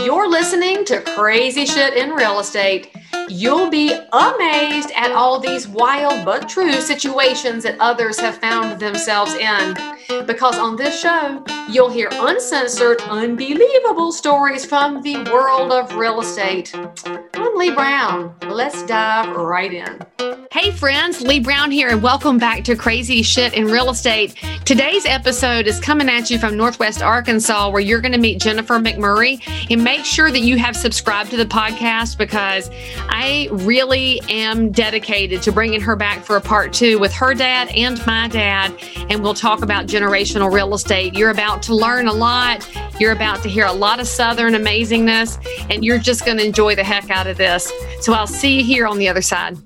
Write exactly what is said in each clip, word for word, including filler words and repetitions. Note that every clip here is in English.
You're listening to Crazy Shit in Real Estate. You'll be amazed at all these wild but true situations that others have found themselves in. Because on this show, you'll hear uncensored, unbelievable stories from the world of real estate. I'm Lee Brown. Let's dive right in. Hey friends, Lee Brown here, and welcome back to Crazy Shit in Real Estate. Today's episode is coming at you from Northwest Arkansas, where you're going to meet Jennifer McMurray. And make sure that you have subscribed to the podcast, because I really am dedicated to bringing her back for a part two with her dad and my dad. And we'll talk about generational real estate. You're about to learn a lot. You're about to hear a lot of Southern amazingness, and you're just going to enjoy the heck out of this. So I'll see you here on the other side.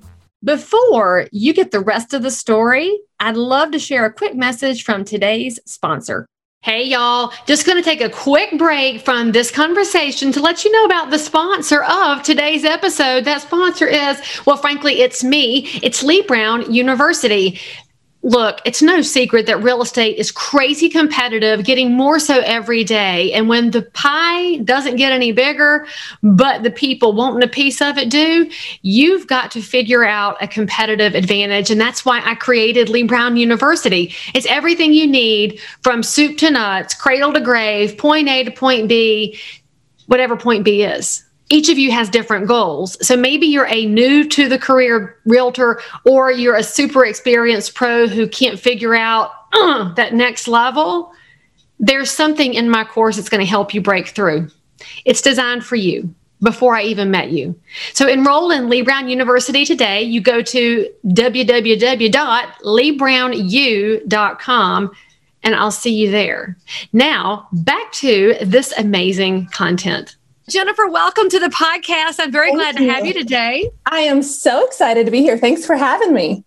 Before you get the rest of the story, I'd love to share a quick message from today's sponsor. Hey, y'all, just going to take a quick break from this conversation to let you know about the sponsor of today's episode. That sponsor is, well, frankly, it's me. It's Lee Brown University. Look, it's no secret that real estate is crazy competitive, getting more so every day. And when the pie doesn't get any bigger, but the people wanting a piece of it do, you've got to figure out a competitive advantage. And that's why I created Lee Brown University. It's everything you need from soup to nuts, cradle to grave, point A to point B, whatever point B is. Each of you has different goals. So maybe you're a new to the career realtor, or you're a super experienced pro who can't figure out uh, that next level. There's something in my course that's going to help you break through. It's designed for you before I even met you. So enroll in Lee Brown University today. You go to w w w dot lee brown u dot com and I'll see you there. Now, back to this amazing content. Jennifer, welcome to the podcast. I'm very Thank glad you. to have you today. I am so excited to be here. Thanks for having me.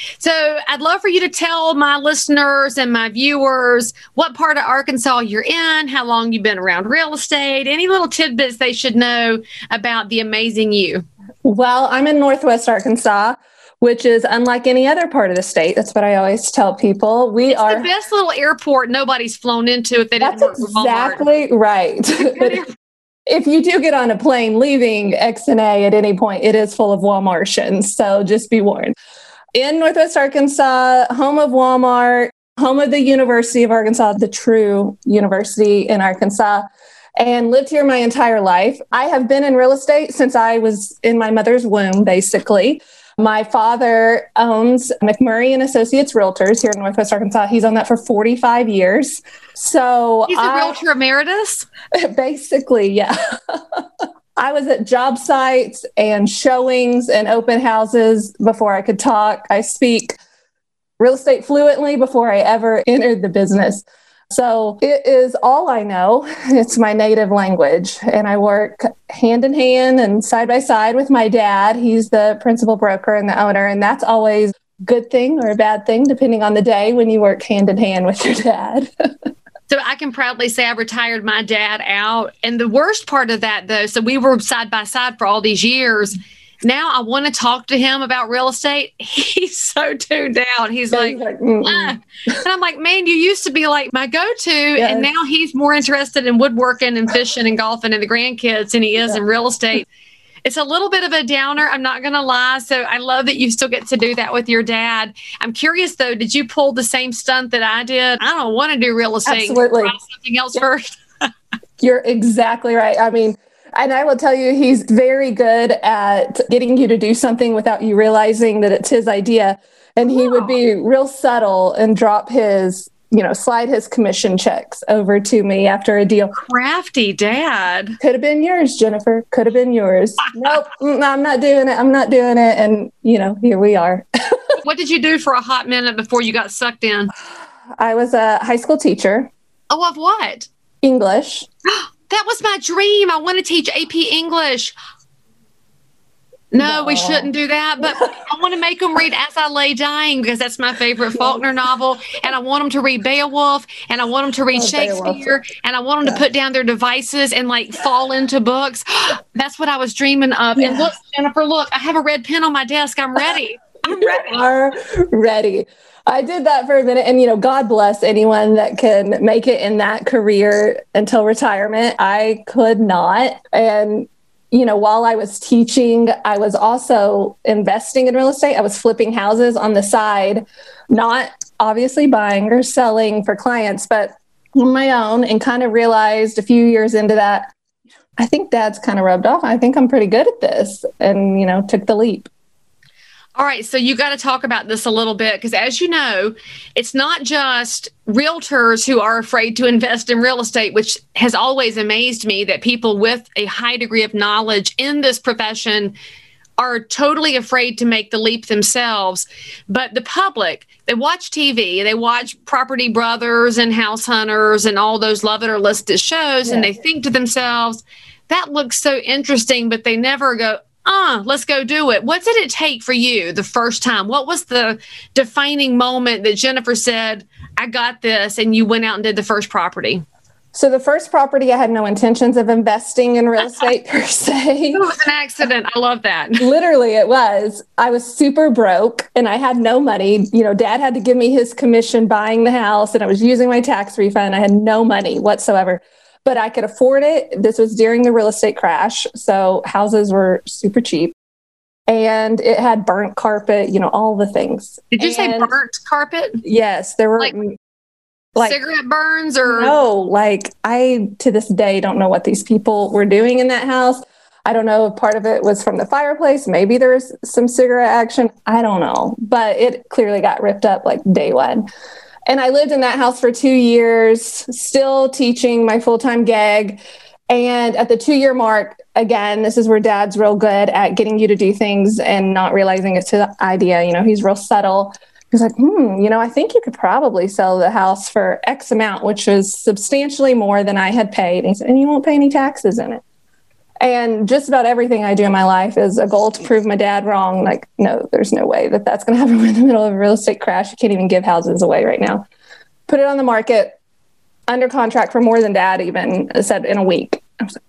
So I'd love for you to tell my listeners and my viewers what part of Arkansas you're in, how long you've been around real estate, any little tidbits they should know about the amazing you. Well, I'm in Northwest Arkansas, which is unlike any other part of the state. That's what I always tell people. We it's are the best little airport nobody's flown into if they didn't That's work for exactly Walmart. Right. If you do get on a plane leaving X N A at any point, it is full of Walmartians. So just be warned. In Northwest Arkansas, home of Walmart, home of the University of Arkansas, the true university in Arkansas, and lived here my entire life. I have been in real estate since I was in my mother's womb, basically. My father owns McMurray and Associates Realtors here in Northwest Arkansas. He's on that for forty-five years. So he's a I, realtor emeritus? Basically, yeah. I was at job sites and showings and open houses before I could talk. I speak real estate fluently before I ever entered the business. So it is all I know. It's my native language. And I work hand in hand and side by side with my dad. He's the principal broker and the owner. And that's always a good thing or a bad thing, depending on the day when you work hand in hand with your dad. So I can proudly say I retired my dad out. And the worst part of that, though, so we were side by side for all these years. Now I want to talk to him about real estate. He's so tuned out. He's like, like ah. And I'm like, man, you used to be like my go-to. Yes. And now he's more interested in woodworking and fishing and golfing and the grandkids than he is yeah. in real estate. It's a little bit of a downer. I'm not going to lie. So I love that you still get to do that with your dad. I'm curious, though, did you pull the same stunt that I did? I don't want to do real estate. Absolutely. Try something else yeah. first. You're exactly right. I mean, and I will tell you, he's very good at getting you to do something without you realizing that it's his idea. And he oh. would be real subtle and drop his, you know, slide his commission checks over to me after a deal. Crafty dad. Could have been yours, Jennifer. Could have been yours. Nope, I'm not doing it. I'm not doing it. And, you know, here we are. What did you do for a hot minute before you got sucked in? I was a high school teacher. Oh, of what? English. That was my dream. I want to teach A P English. No, no, we shouldn't do that. But I want to make them read As I Lay Dying, because that's my favorite Faulkner novel. And I want them to read Beowulf, and I want them to read oh, Shakespeare, Beowulf. And I want them yeah. to put down their devices and like fall into books. That's what I was dreaming of. Yeah. And look, Jennifer, look, I have a red pen on my desk. I'm ready. I'm ready. You are ready. I did that for a minute. And, you know, God bless anyone that can make it in that career until retirement. I could not. And, you know, while I was teaching, I was also investing in real estate. I was flipping houses on the side, not obviously buying or selling for clients, but on my own, and kind of realized a few years into that, I think Dad's kind of rubbed off. I think I'm pretty good at this, and, you know, took the leap. All right. So you got to talk about this a little bit, because as you know, it's not just realtors who are afraid to invest in real estate, which has always amazed me that people with a high degree of knowledge in this profession are totally afraid to make the leap themselves. But the public, they watch T V, they watch Property Brothers and House Hunters and all those love it or list it shows, yeah. And they think to themselves, that looks so interesting, but they never go, ah, let's go do it. What did it take for you the first time? What was the defining moment that Jennifer said, I got this, and you went out and did the first property? So the first property, I had no intentions of investing in real estate per se. It was an accident. I love that. Literally, it was. I was super broke and I had no money. You know, Dad had to give me his commission buying the house, and I was using my tax refund. I had no money whatsoever, but I could afford it. This was during the real estate crash, so houses were super cheap. And it had burnt carpet, you know, all the things. Did you and say burnt carpet? Yes, there were... Like- Like, cigarette burns or no, like I to this day don't know what these people were doing in that house. I don't know if part of it was from the fireplace. Maybe there was some cigarette action. I don't know, but it clearly got ripped up like day one. And I lived in that house for two years, still teaching my full-time gig. And at the two-year mark, again, this is where Dad's real good at getting you to do things and not realizing it's his idea. You know, he's real subtle. He's like, hmm, you know, I think you could probably sell the house for X amount, which was substantially more than I had paid. And he said, and you won't pay any taxes in it. And just about everything I do in my life is a goal to prove my dad wrong. Like, no, there's no way that that's going to happen in the middle of a real estate crash. You can't even give houses away right now. Put it on the market, under contract for more than Dad even said in a week. I was like,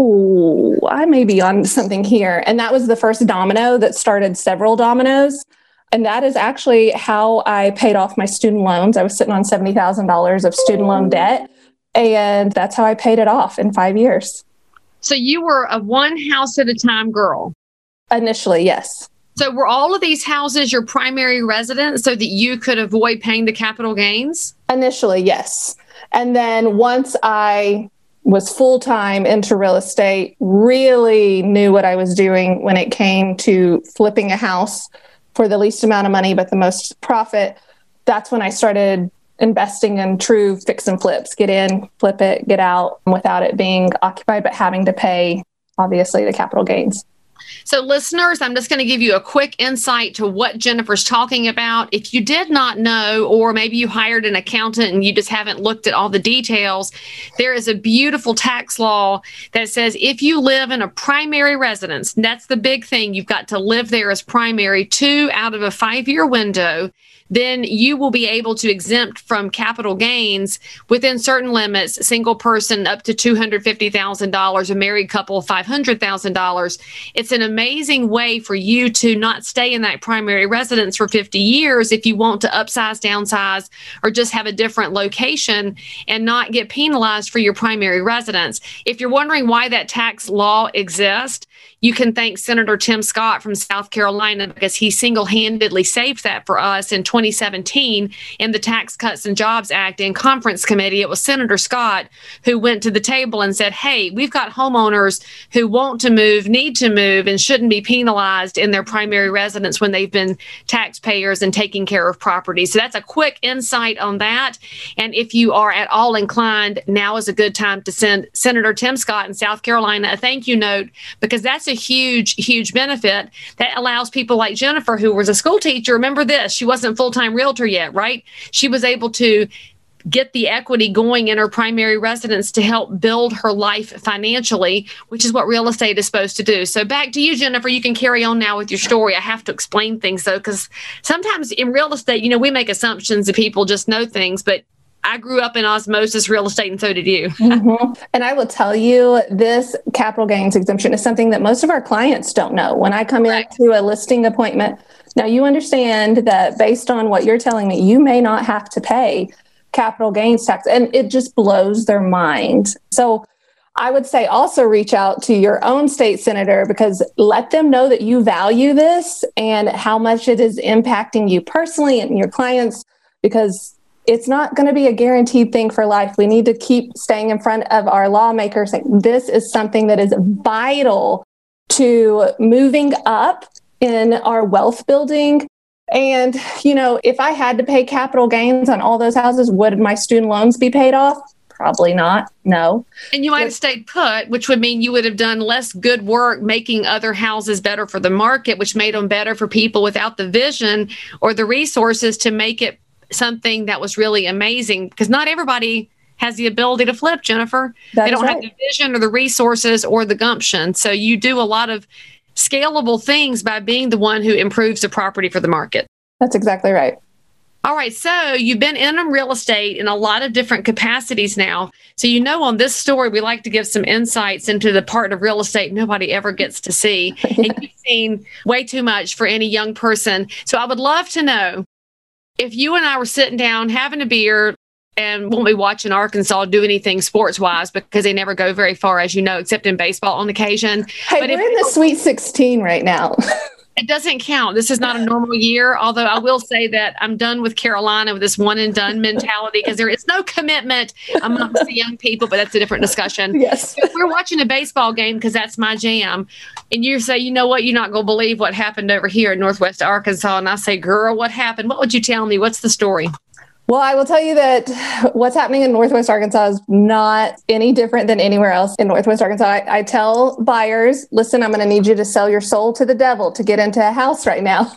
whoa, I may be on something here. And that was the first domino that started several dominoes. And that is actually how I paid off my student loans. I was sitting on seventy thousand dollars of student loan debt, and that's how I paid it off in five years. So you were a one house at a time girl? Initially, yes. So were all of these houses your primary residence so that you could avoid paying the capital gains? Initially, yes. And then once I was full-time into real estate, really knew what I was doing when it came to flipping a house for the least amount of money, but the most profit, that's when I started investing in true fix and flips, get in, flip it, get out without it being occupied, but having to pay, obviously, the capital gains. So listeners, I'm just going to give you a quick insight to what Jennifer's talking about. If you did not know, or maybe you hired an accountant and you just haven't looked at all the details, there is a beautiful tax law that says if you live in a primary residence, that's the big thing, you've got to live there as primary, two out of a five-year window, then you will be able to exempt from capital gains within certain limits, a single person up to two hundred fifty thousand dollars, a married couple five hundred thousand dollars. It's an amazing way for you to not stay in that primary residence for fifty years if you want to upsize, downsize, or just have a different location and not get penalized for your primary residence. If you're wondering why that tax law exists, you can thank Senator Tim Scott from South Carolina, because he single-handedly saved that for us in twenty seventeen in the Tax Cuts and Jobs Act in conference committee. It was Senator Scott who went to the table and said, hey, we've got homeowners who want to move, need to move, and shouldn't be penalized in their primary residence when they've been taxpayers and taking care of property. So that's a quick insight on that. And if you are at all inclined, now is a good time to send Senator Tim Scott in South Carolina a thank you note, because that's a huge, huge benefit that allows people like Jennifer, who was a school teacher. Remember this, she wasn't a full-time realtor yet, right? She was able to get the equity going in her primary residence to help build her life financially, which is what real estate is supposed to do. So back to you, Jennifer. You can carry on now with your story. I have to explain things, though, because sometimes in real estate, you know, we make assumptions that people just know things, but I grew up in osmosis real estate, and so did you. Mm-hmm. And I will tell you, this capital gains exemption is something that most of our clients don't know. When I come Correct. into a listing appointment, Now, you understand that based on what you're telling me, you may not have to pay capital gains tax, and it just blows their mind. So I would say also reach out to your own state senator, because let them know that you value this and how much it is impacting you personally and your clients, because it's not going to be a guaranteed thing for life. We need to keep staying in front of our lawmakers. This is something that is vital to moving up in our wealth building. And, you know, if I had to pay capital gains on all those houses, would my student loans be paid off? Probably not. No. And you might have stayed put, which would mean you would have done less good work making other houses better for the market, which made them better for people without the vision or the resources to make it something that was really amazing. Because not everybody has the ability to flip, Jennifer. That they don't right. have the vision or the resources or the gumption. So you do a lot of scalable things by being the one who improves the property for the market. That's exactly right. All right. So you've been in real estate in a lot of different capacities now. So, you know, on this story, we like to give some insights into the part of real estate nobody ever gets to see. And you've seen way too much for any young person. So I would love to know if you and I were sitting down having a beer and won't be watching Arkansas do anything sports wise, because they never go very far, as you know, except in baseball on occasion. Hey, but we're if, in the Sweet sixteen right now. It doesn't count. This is not a normal year, although I will say that I'm done with Carolina with this one and done mentality, because there is no commitment amongst the young people, but that's a different discussion. Yes. If we're watching a baseball game because that's my jam, and you say, you know what, you're not going to believe what happened over here in Northwest Arkansas. And I say, girl, what happened? What would you tell me? What's the story? Well, I will tell you that what's happening in Northwest Arkansas is not any different than anywhere else in Northwest Arkansas. I, I tell buyers, listen, I'm going to need you to sell your soul to the devil to get into a house right now.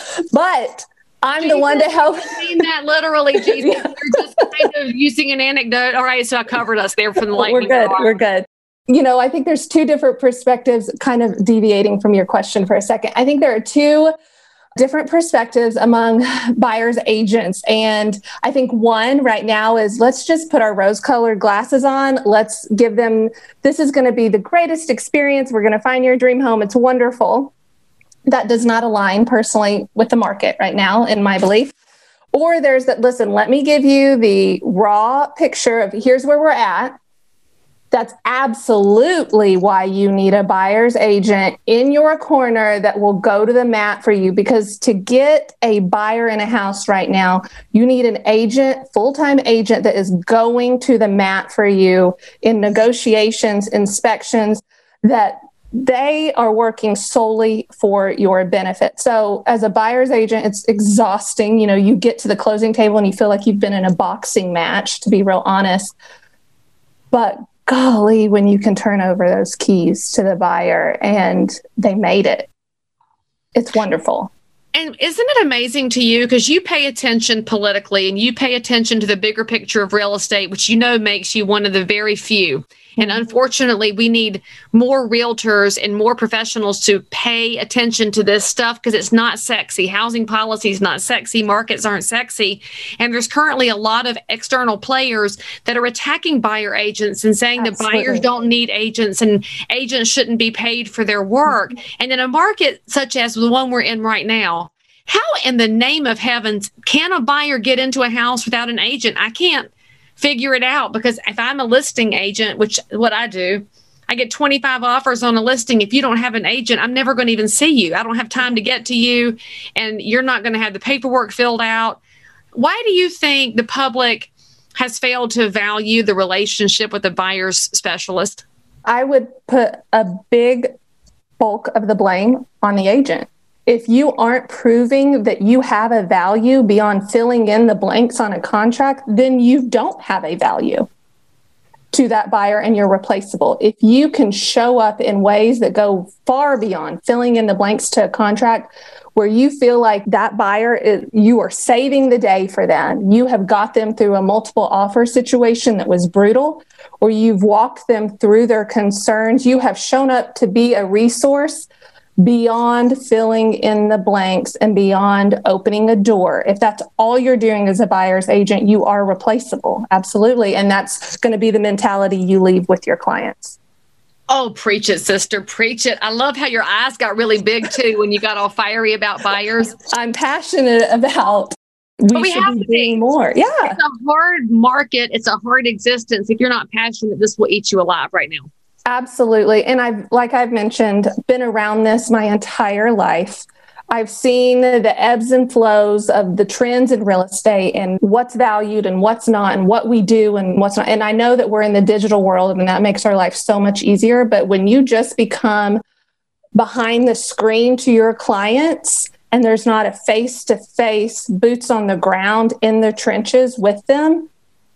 But I'm Jesus, the one to help. I mean that literally, Jesus. Yeah. You're just kind of using an anecdote. All right, so I covered us there from the lightning. We're good. Bar. We're good. You know, I think there's two different perspectives, kind of deviating from your question for a second. I think there are two different perspectives among buyers agents. And I think one right now is, let's just put our rose-colored glasses on. Let's give them, this is going to be the greatest experience. We're going to find your dream home. It's wonderful. That does not align personally with the market right now, in my belief. Or there's that, listen, let me give you the raw picture of here's where we're at. That's absolutely why you need a buyer's agent in your corner that will go to the mat for you. Because to get a buyer in a house right now, you need an agent, full-time agent that is going to the mat for you in negotiations, inspections, that they are working solely for your benefit. So as a buyer's agent, it's exhausting. You know, you get to the closing table and you feel like you've been in a boxing match, to be real honest. But golly, when you can turn over those keys to the buyer and they made it, it's wonderful. And isn't it amazing to you, because you pay attention politically and you pay attention to the bigger picture of real estate, which you know makes you one of the very few. And unfortunately, we need more realtors and more professionals to pay attention to this stuff, because it's not sexy. Housing policy is not sexy. Markets aren't sexy. And there's currently a lot of external players that are attacking buyer agents and saying Absolutely. that buyers don't need agents and agents shouldn't be paid for their work. And in a market such as the one we're in right now, how in the name of heavens can a buyer get into a house without an agent? I can't figure it out, because if I'm a listing agent, which what I do, I get twenty-five offers on a listing. If you don't have an agent, I'm never going to even see you. I don't have time to get to you, and you're not going to have the paperwork filled out. Why do you think the public has failed to value the relationship with the buyer's specialist? I would put a big bulk of the blame on the agent. If you aren't proving that you have a value beyond filling in the blanks on a contract, then you don't have a value to that buyer and you're replaceable. If you can show up in ways that go far beyond filling in the blanks to a contract, where you feel like that buyer, is, you are saving the day for them. You have got them through a multiple offer situation that was brutal, or you've walked them through their concerns. You have shown up to be a resource beyond filling in the blanks and beyond opening a door. If that's all you're doing as a buyer's agent, you are replaceable. Absolutely. And that's going to be the mentality you leave with your clients. Oh, preach it, sister. Preach it. I love how your eyes got really big too when you got all fiery about buyers. I'm passionate about we, we should have be to be doing more. Yeah. It's a hard market. It's a hard existence. If you're not passionate, this will eat you alive right now. Absolutely. And I've, like I've mentioned, been around this my entire life. I've seen the ebbs and flows of the trends in real estate and what's valued and what's not and what we do and what's not. And I know that we're in the digital world and that makes our life so much easier. But when you just become behind the screen to your clients and there's not a face-to-face, boots on the ground in the trenches with them,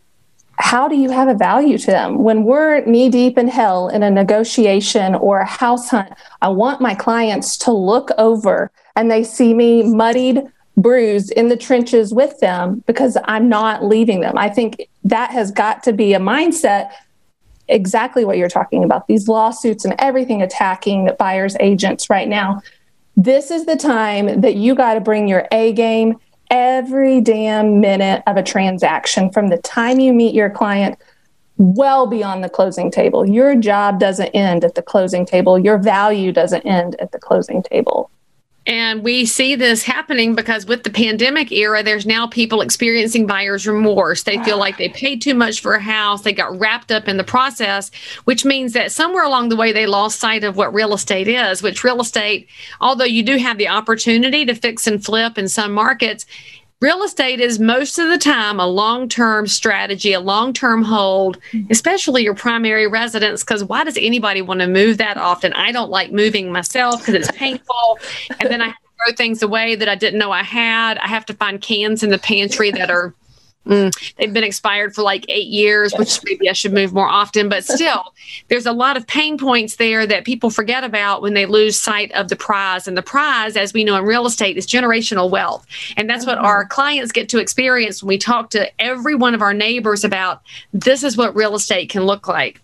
how do you have a value to them? When we're knee deep in hell in a negotiation or a house hunt, I want my clients to look over and they see me muddied, bruised in the trenches with them because I'm not leaving them. I think that has got to be a mindset, exactly what you're talking about, these lawsuits and everything attacking buyers agents right now. This is the time that you got to bring your A game every damn minute of a transaction from the time you meet your client well beyond the closing table. Your job doesn't end at the closing table. Your value doesn't end at the closing table. And we see this happening because with the pandemic era, there's now people experiencing buyer's remorse. They feel like they paid too much for a house. They got wrapped up in the process, which means that somewhere along the way, they lost sight of what real estate is, which real estate, although you do have the opportunity to fix and flip in some markets, real estate is most of the time a long-term strategy, a long-term hold, especially your primary residence, because why does anybody want to move that often? I don't like moving myself because it's painful. And then I have to throw things away that I didn't know I had. I have to find cans in the pantry that are, mm, they've been expired for like eight years, which maybe I should move more often. But still, there's a lot of pain points there that people forget about when they lose sight of the prize. And the prize, as we know in real estate, is generational wealth. And that's what our clients get to experience when we talk to every one of our neighbors about this is what real estate can look like.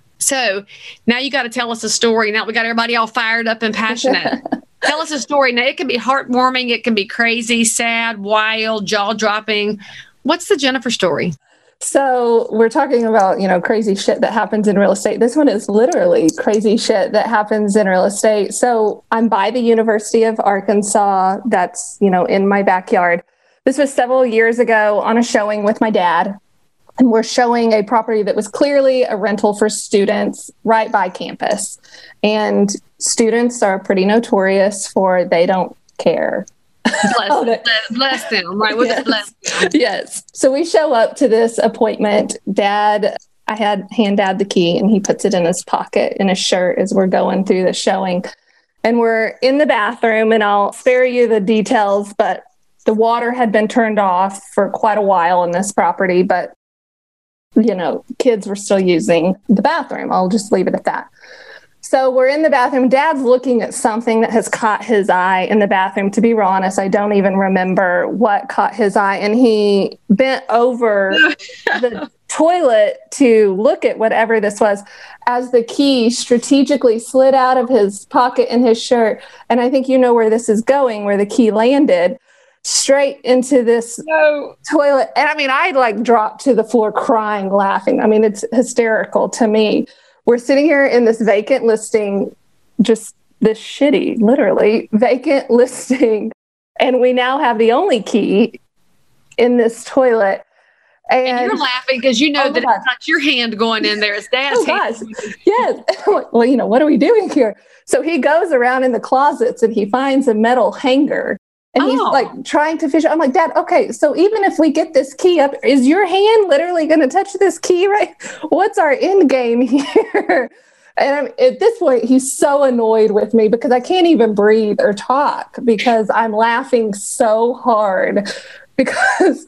So now you got to tell us a story. Now we got everybody all fired up and passionate. Tell us a story. Now it can be heartwarming. It can be crazy, sad, wild, jaw-dropping. What's the Jennifer story? So we're talking about, you know, crazy shit that happens in real estate. This one is literally crazy shit that happens in real estate. So I'm by the University of Arkansas. That's, you know, in my backyard. This was several years ago on a showing with my dad. And we're showing a property that was clearly a rental for students right by campus. And students are pretty notorious for they don't care. Bless, oh, bless, bless them, right? We'll yes. Bless them. Yes. So we show up to this appointment. Dad, I had hand Dad the key and he puts it in his pocket in his shirt as we're going through the showing. And we're in the bathroom, and I'll spare you the details, but the water had been turned off for quite a while in this property, but you know, kids were still using the bathroom. I'll just leave it at that. So we're in the bathroom. Dad's looking at something that has caught his eye in the bathroom. To be honest, I don't even remember what caught his eye. And he bent over the toilet to look at whatever this was as the key strategically slid out of his pocket in his shirt. And I think you know where this is going, where the key landed. Straight into this no. toilet. And I mean, I like dropped to the floor crying, laughing. I mean, it's hysterical to me. We're sitting here in this vacant listing, just this shitty, literally vacant listing. And we now have the only key in this toilet. And, and you're laughing because you know oh that it's not your hand going in there. It's Dad's oh hand. Gosh. Yes. Well, you know, what are we doing here? So he goes around in the closets and he finds a metal hanger. And he's oh. like trying to fish. I'm like, Dad, okay, so even if we get this key up, is your hand literally going to touch this key, right? What's our end game here? And I'm, at this point, he's so annoyed with me because I can't even breathe or talk because I'm laughing so hard because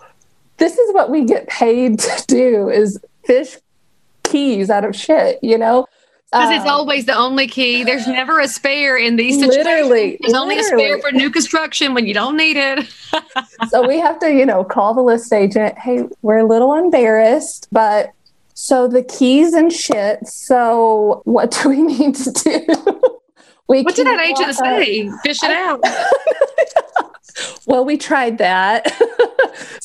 this is what we get paid to do is fish keys out of shit, you know? Because it's always the only key. There's never a spare in these situations. Literally. There's literally. only a spare for new construction when you don't need it. So we have to, you know, call the list agent. Hey, we're a little embarrassed, but so the keys and shit. So what do we need to do? we what did that agent say? Fish it out. Well, we tried that.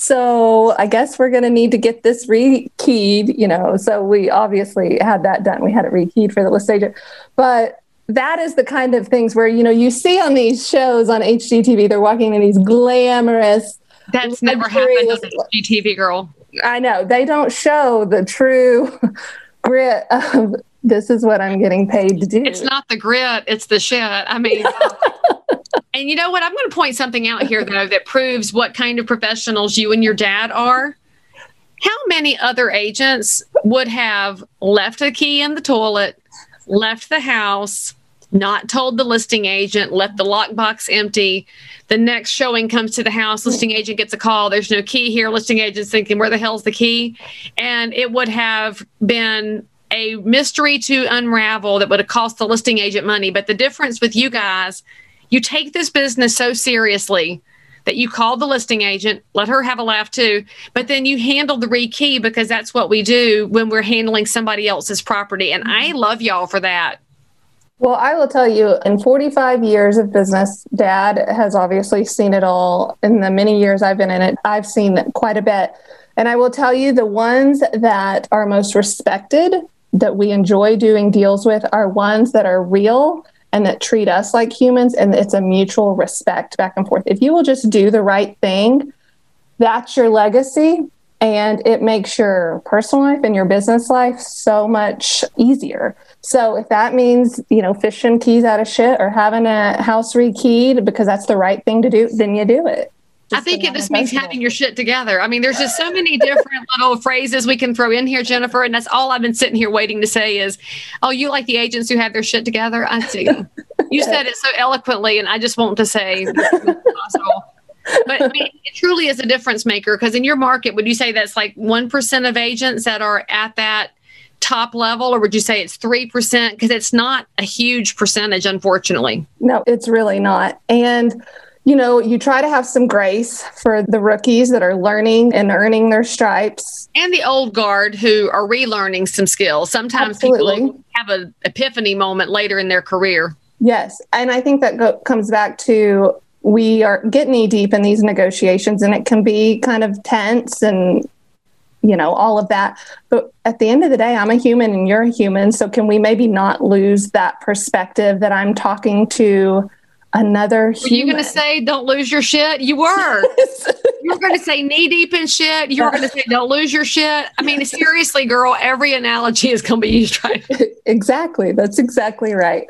So I guess we're going to need to get this rekeyed, you know. So we obviously had that done. We had it rekeyed for the list agent. But that is the kind of things where, you know, you see on these shows on H G T V, they're walking in these glamorous. That's never happened on H G T V, girl. I know. They don't show the true grit of this is what I'm getting paid to do. It's not the grit, it's the shit. I mean, and you know what? I'm going to point something out here, though, that proves what kind of professionals you and your dad are. How many other agents would have left a key in the toilet, left the house, not told the listing agent, left the lockbox empty? The next showing comes to the house, listing agent gets a call. There's no key here. Listing agent's thinking, where the hell's the key? And it would have been a mystery to unravel that would have cost the listing agent money. But the difference with you guys, you take this business so seriously that you call the listing agent, let her have a laugh too, but then you handle the rekey because that's what we do when we're handling somebody else's property. And I love y'all for that. Well, I will tell you, in forty-five years of business, Dad has obviously seen it all. In the many years I've been in it, I've seen quite a bit. And I will tell you, the ones that are most respected, that we enjoy doing deals with, are ones that are real and that treat us like humans, and it's a mutual respect back and forth. If you will just do the right thing, that's your legacy, and it makes your personal life and your business life so much easier. So if that means, you know, fishing keys out of shit or having a house rekeyed because that's the right thing to do, then you do it. I think it just means having your shit together. I mean, there's just so many different little phrases we can throw in here, Jennifer. And that's all I've been sitting here waiting to say is, oh, you like the agents who have their shit together? I see. You said it so eloquently, and I just want to say possible. But I mean, it truly is a difference maker, because in your market, would you say that's like one percent of agents that are at that top level, or would you say it's three percent? Because it's not a huge percentage, unfortunately. No, it's really not. And you know, you try to have some grace for the rookies that are learning and earning their stripes. And the old guard who are relearning some skills. Sometimes Absolutely. People have an epiphany moment later in their career. Yes. And I think that go- comes back to, we are getting knee deep in these negotiations, and it can be kind of tense and, you know, all of that. But at the end of the day, I'm a human and you're a human. So can we maybe not lose that perspective that I'm talking to another human? Were you going to say, don't lose your shit? You were. You were going to say knee deep in shit. You were going to say, don't lose your shit. I mean, seriously, girl, every analogy is going to be used right. Exactly. That's exactly right.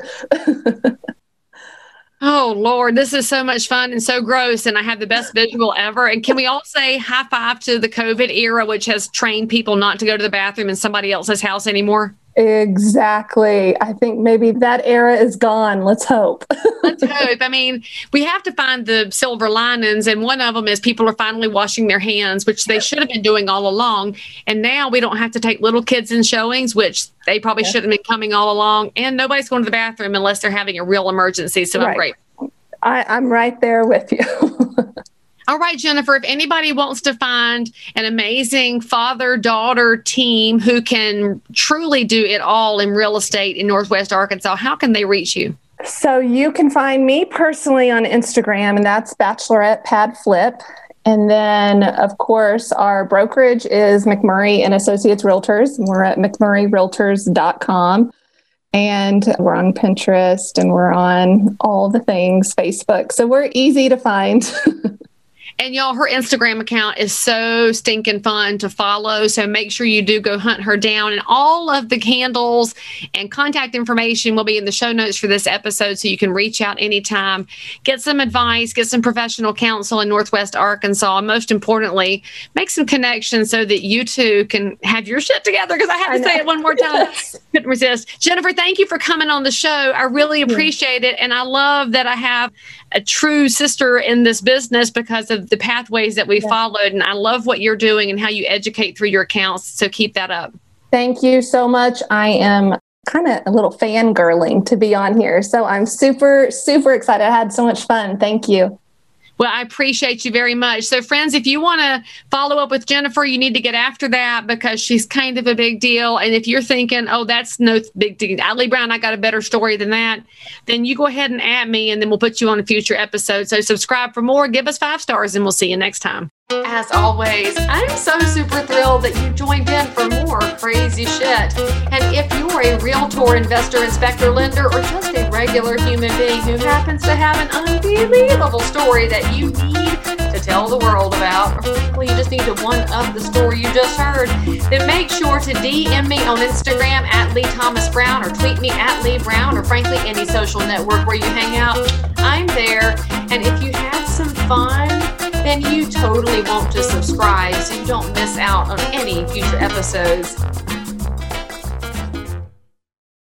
Oh, Lord, this is so much fun and so gross. And I have the best visual ever. And can we all say high five to the COVID era, which has trained people not to go to the bathroom in somebody else's house anymore? Exactly. I think maybe that era is gone. Let's hope. Let's hope. I mean, we have to find the silver linings. And one of them is people are finally washing their hands, which they should have been doing all along. And now we don't have to take little kids in showings, which they probably yeah. should have been coming all along. And nobody's going to the bathroom unless they're having a real emergency. So right. I'm grateful. I, I'm right there with you. All right, Jennifer, if anybody wants to find an amazing father-daughter team who can truly do it all in real estate in Northwest Arkansas, how can they reach you? So you can find me personally on Instagram, and that's Bachelorette Pad Flip. And then, of course, our brokerage is McMurray and Associates Realtors. We're at mcmurray realtors dot com. And we're on Pinterest, and we're on all the things, Facebook. So we're easy to find. And y'all, her Instagram account is so stinking fun to follow. So make sure you do go hunt her down. And all of the handles and contact information will be in the show notes for this episode. So you can reach out anytime, get some advice, get some professional counsel in Northwest Arkansas. And most importantly, make some connections so that you two can have your shit together. Because I have to I say it one more time. Couldn't resist. Jennifer, thank you for coming on the show. I really appreciate it. And I love that I have a true sister in this business because of the pathways that we yeah. followed. And I love what you're doing and how you educate through your accounts. So keep that up. Thank you so much. I am kind of a little fangirling to be on here. So I'm super, super excited. I had so much fun. Thank you. Well, I appreciate you very much. So friends, if you want to follow up with Jennifer, you need to get after that because she's kind of a big deal. And if you're thinking, oh, that's no big deal, Ali Brown, I got a better story than that, then you go ahead and add me and then we'll put you on a future episode. So subscribe for more, give us five stars, and we'll see you next time. As always, I'm so super thrilled that you joined in for more crazy shit. And if you're a realtor, investor, inspector, lender, or just a regular human being who happens to have an unbelievable story that you need to tell the world about, or frankly, you just need to one-up the story you just heard, then make sure to D M me on Instagram at Lee Thomas Brown, or tweet me at Lee Brown, or frankly, any social network where you hang out. I'm there. And if you had some fun, then you totally want to subscribe so you don't miss out on any future episodes.